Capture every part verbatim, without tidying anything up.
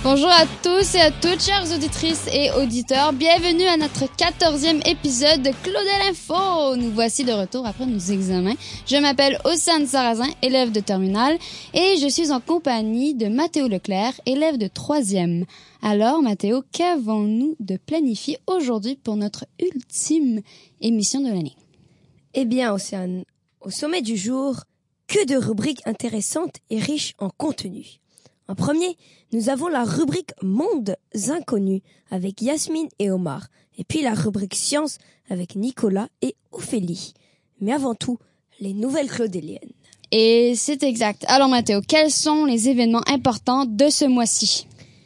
Bonjour à tous et à toutes, chères auditrices et auditeurs. Bienvenue à notre quatorzième épisode de Claudel Info. Nous voici de retour après nos examens. Je m'appelle Océane Sarrazin, élève de terminale, et je suis en compagnie de Mathéo Leclerc, élève de troisième. Alors, Mathéo, qu'avons-nous de planifié aujourd'hui pour notre ultime émission de l'année? Eh bien, Océane, au sommet du jour, que de rubriques intéressantes et riches en contenu. En premier, nous avons la rubrique Mondes inconnus avec Yasmine et Omar, et puis la rubrique Sciences avec Nicolas et Ophélie. Mais avant tout, les nouvelles claudéliennes. Et c'est exact. Alors Mathéo, quels sont les événements importants de ce mois-ci?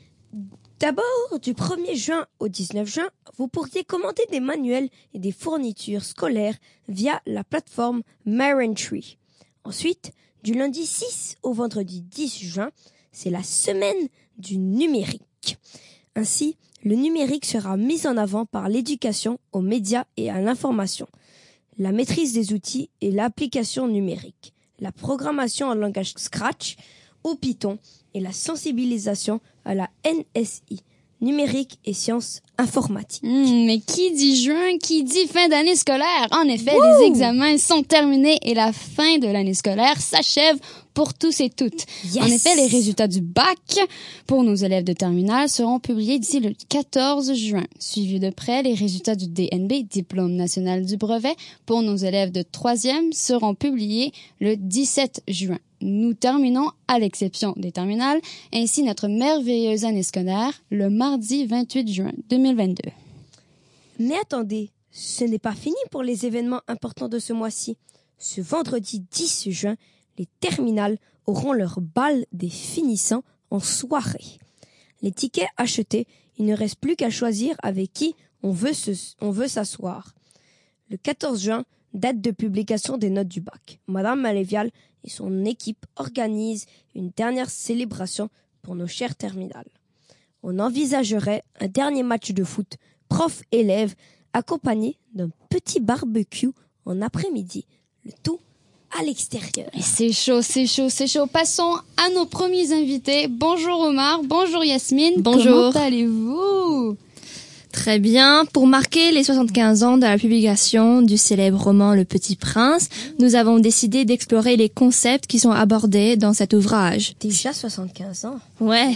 D'abord, du premier juin au dix-neuf juin, vous pourriez commander des manuels et des fournitures scolaires via la plateforme MarenTree. Ensuite, du lundi six au vendredi dix juin, c'est la semaine du numérique. Ainsi, le numérique sera mis en avant par l'éducation aux médias et à l'information, la maîtrise des outils et l'application numérique, la programmation en langage Scratch ou Python et la sensibilisation à la N S I, numérique et sciences informatiques. Mmh, mais qui dit juin, qui dit fin d'année scolaire? En effet, Wouh! les examens sont terminés et la fin de l'année scolaire s'achève pour tous et toutes. Yes! En effet, les résultats du bac pour nos élèves de terminale seront publiés d'ici le quatorze juin. Suivis de près, les résultats du D N B, Diplôme national du brevet, pour nos élèves de troisième seront publiés le dix-sept juin. Nous terminons, à l'exception des terminales, ainsi notre merveilleuse année scolaire le mardi vingt-huit juin deux mille vingt-deux. Mais attendez, ce n'est pas fini pour les événements importants de ce mois-ci. Ce vendredi dix juin, les terminales auront leur bal des finissants en soirée. Les tickets achetés, il ne reste plus qu'à choisir avec qui on veut, se, on veut s'asseoir. Le quatorze juin, date de publication des notes du bac. Madame Malévial et son équipe organisent une dernière célébration pour nos chers terminales. On envisagerait un dernier match de foot, prof-élève, accompagné d'un petit barbecue en après-midi. Le tout à l'extérieur. Et c'est chaud, c'est chaud, c'est chaud. Passons à nos premiers invités. Bonjour Omar, bonjour Yasmine. Bonjour. Comment allez-vous? Très bien. Pour marquer les soixante-quinze ans de la publication du célèbre roman Le Petit Prince, nous avons décidé d'explorer les concepts qui sont abordés dans cet ouvrage. Déjà soixante-quinze ans. Ouais.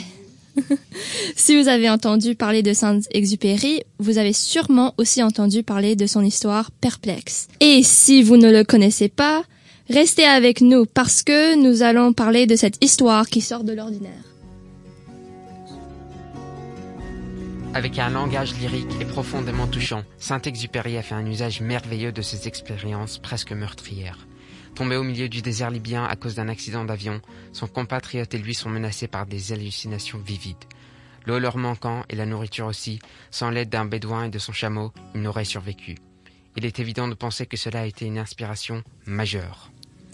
Si vous avez entendu parler de Saint-Exupéry, vous avez sûrement aussi entendu parler de son histoire perplexe. Et si vous ne le connaissez pas, restez avec nous parce que nous allons parler de cette histoire qui sort de l'ordinaire. Avec un langage lyrique et profondément touchant, Saint-Exupéry a fait un usage merveilleux de ses expériences presque meurtrières. Tombé au milieu du désert libyen à cause d'un accident d'avion, son compatriote et lui sont menacés par des hallucinations vivides. L'eau leur manquant et la nourriture aussi, sans l'aide d'un bédouin et de son chameau, ils n'auraient survécu. Il est évident de penser que cela a été une inspiration majeure.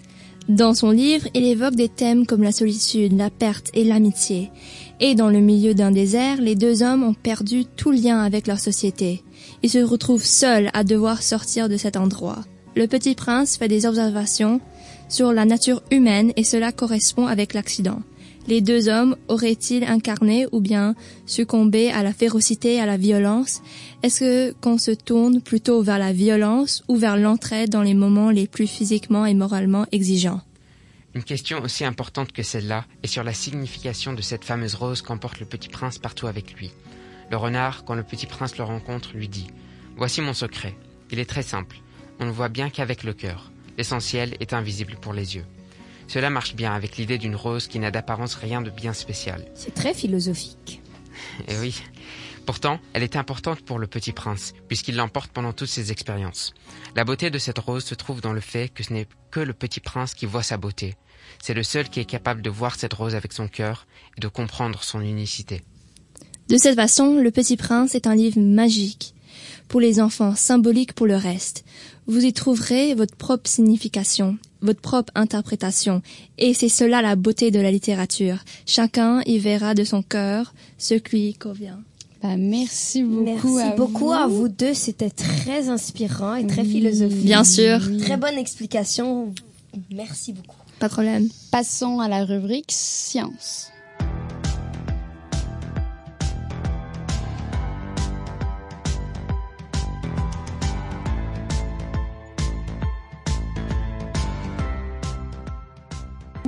Dans son livre, il évoque des thèmes comme la solitude, la perte et l'amitié. Et dans le milieu d'un désert, les deux hommes ont perdu tout lien avec leur société. Ils se retrouvent seuls à devoir sortir de cet endroit. Le Petit Prince fait des observations sur la nature humaine et cela correspond avec l'accident. Les deux hommes auraient-ils incarné ou bien succombé à la férocité et à la violence? Est-ce que qu'on se tourne plutôt vers la violence ou vers l'entraide dans les moments les plus physiquement et moralement exigeants? Une question aussi importante que celle-là est sur la signification de cette fameuse rose qu'emporte le Petit Prince partout avec lui. Le renard, quand le Petit Prince le rencontre, lui dit « Voici mon secret. Il est très simple. On ne voit bien qu'avec le cœur. L'essentiel est invisible pour les yeux. » Cela marche bien avec l'idée d'une rose qui n'a d'apparence rien de bien spécial. C'est très philosophique. Et oui. Pourtant, elle est importante pour le Petit Prince, puisqu'il l'emporte pendant toutes ses expériences. La beauté de cette rose se trouve dans le fait que ce n'est que le Petit Prince qui voit sa beauté. C'est le seul qui est capable de voir cette rose avec son cœur et de comprendre son unicité. De cette façon, Le Petit Prince est un livre magique. Pour les enfants, symbolique pour le reste. Vous y trouverez votre propre signification, votre propre interprétation. Et c'est cela la beauté de la littérature. Chacun y verra de son cœur ce qui lui convient. Bah, merci beaucoup Merci à beaucoup vous. à vous deux. C'était très inspirant et très philosophique. Bien sûr. Très bonne explication. Merci beaucoup. Pas de problème. Passons à la rubrique Science.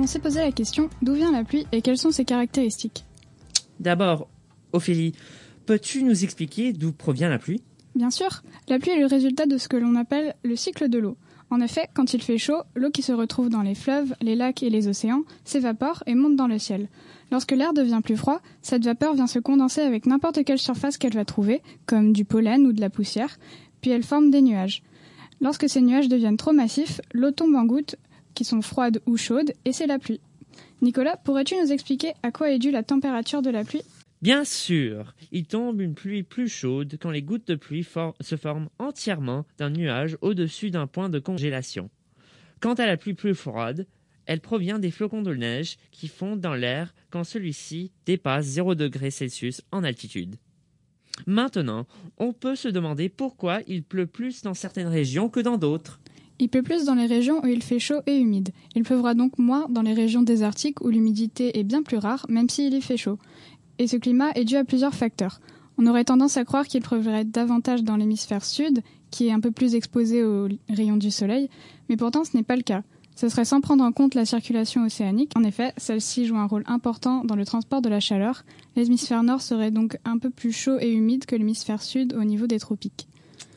on s'est posé la question d'où vient la pluie et quelles sont ses caractéristiques. D'abord, Ophélie, peux-tu nous expliquer d'où provient la pluie ? Bien sûr, la pluie est le résultat de ce que l'on appelle le cycle de l'eau. En effet, quand il fait chaud, l'eau qui se retrouve dans les fleuves, les lacs et les océans s'évapore et monte dans le ciel. Lorsque l'air devient plus froid, cette vapeur vient se condenser avec n'importe quelle surface qu'elle va trouver, comme du pollen ou de la poussière, puis elle forme des nuages. Lorsque ces nuages deviennent trop massifs, l'eau tombe en gouttes qui sont froides ou chaudes, et c'est la pluie. Nicolas, pourrais-tu nous expliquer à quoi est due la température de la pluie ? Bien sûr, il tombe une pluie plus chaude quand les gouttes de pluie for- se forment entièrement d'un nuage au-dessus d'un point de congélation. Quant à la pluie plus froide, elle provient des flocons de neige qui fondent dans l'air quand celui-ci dépasse zéro degré Celsius en altitude. Maintenant, on peut se demander pourquoi il pleut plus dans certaines régions que dans d'autres. Il pleut plus dans les régions où il fait chaud et humide. Il pleuvra donc moins dans les régions désertiques où l'humidité est bien plus rare, même s'il y fait chaud. Et ce climat est dû à plusieurs facteurs. On aurait tendance à croire qu'il pleuvrait davantage dans l'hémisphère sud, qui est un peu plus exposé aux rayons du soleil, mais pourtant ce n'est pas le cas. Ce serait sans prendre en compte la circulation océanique. En effet, celle-ci joue un rôle important dans le transport de la chaleur. L'hémisphère nord serait donc un peu plus chaud et humide que l'hémisphère sud au niveau des tropiques.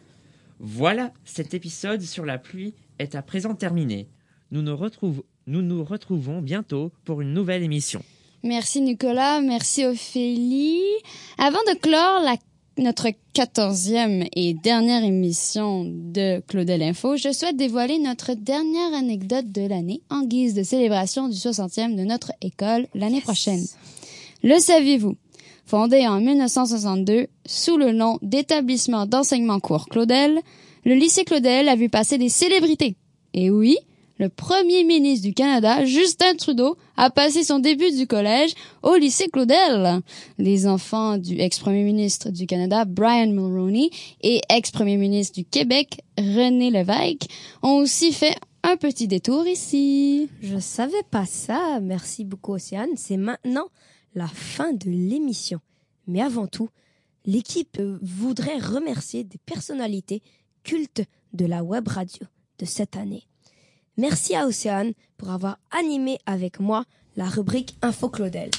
Voilà, cet épisode sur la pluie est à présent terminé. Nous nous, retrouve, nous nous retrouvons bientôt pour une nouvelle émission. Merci Nicolas, merci Ophélie. Avant de clore la, notre quatorzième et dernière émission de Claudel Info, je souhaite dévoiler notre dernière anecdote de l'année en guise de célébration du soixantième de notre école l'année yes. prochaine. Le saviez-vous? Fondé en mille neuf cent soixante-deux sous le nom d'Établissement d'enseignement court Claudel, le lycée Claudel a vu passer des célébrités. Et oui, le premier ministre du Canada, Justin Trudeau, a passé son début du collège au lycée Claudel. Les enfants du ex-premier ministre du Canada, Brian Mulroney, et ex-premier ministre du Québec, René Lévesque, ont aussi fait un petit détour ici. Je savais pas ça. Merci beaucoup, Océane. C'est maintenant la fin de l'émission. Mais avant tout, l'équipe voudrait remercier des personnalités cultes de la web radio de cette année. Merci à Océane pour avoir animé avec moi la rubrique Info Claudel.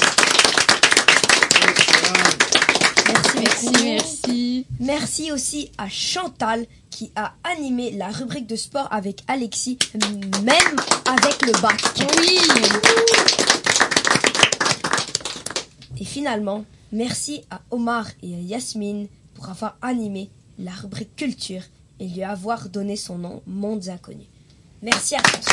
Merci, merci, merci. Merci aussi à Chantal qui a animé la rubrique de sport avec Alexis, même avec le bac. Oui. Et finalement, merci à Omar et à Yasmine pour avoir animé la rubrique culture et lui avoir donné son nom Mondes Inconnus. Merci à tous.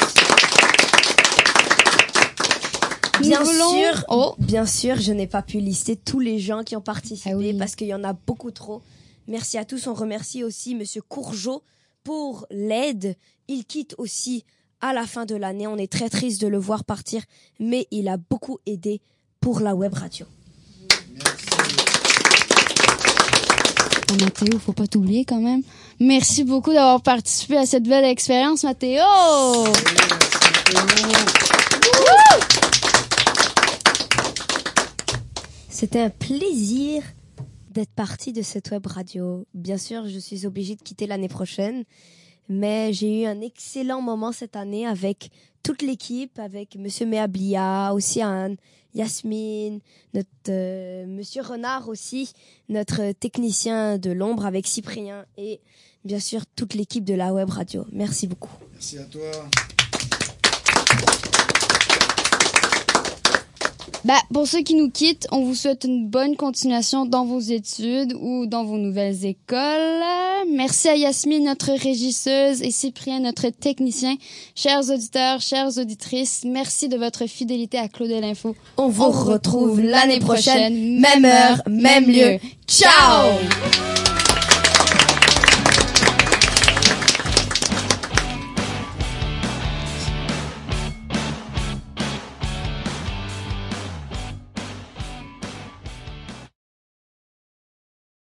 Bien sûr, oh. bien sûr, je n'ai pas pu lister tous les gens qui ont participé ah oui. parce qu'il y en a beaucoup trop. Merci à tous. On remercie aussi Monsieur Courgeot pour l'aide. Il quitte aussi à la fin de l'année. On est très triste de le voir partir, mais il a beaucoup aidé pour la web radio. Merci. Oh, Mathéo, faut pas t'oublier quand même. Merci beaucoup d'avoir participé à cette belle expérience, Mathéo. C'était un plaisir d'être partie de cette web radio. Bien sûr, je suis obligée de quitter l'année prochaine, mais j'ai eu un excellent moment cette année avec toute l'équipe, avec Monsieur Meablia, Océane, Yasmine, notre euh, Monsieur Renard aussi, notre technicien de l'ombre avec Cyprien et bien sûr toute l'équipe de la web radio. Merci beaucoup. Merci à toi. Bah, pour ceux qui nous quittent, on vous souhaite une bonne continuation dans vos études ou dans vos nouvelles écoles. Merci à Yasmine, notre régisseuse, et Cyprien, notre technicien. Chers auditeurs, chères auditrices, merci de votre fidélité à Claudel Info. On vous on retrouve l'année prochaine, même heure, même lieu. Ciao!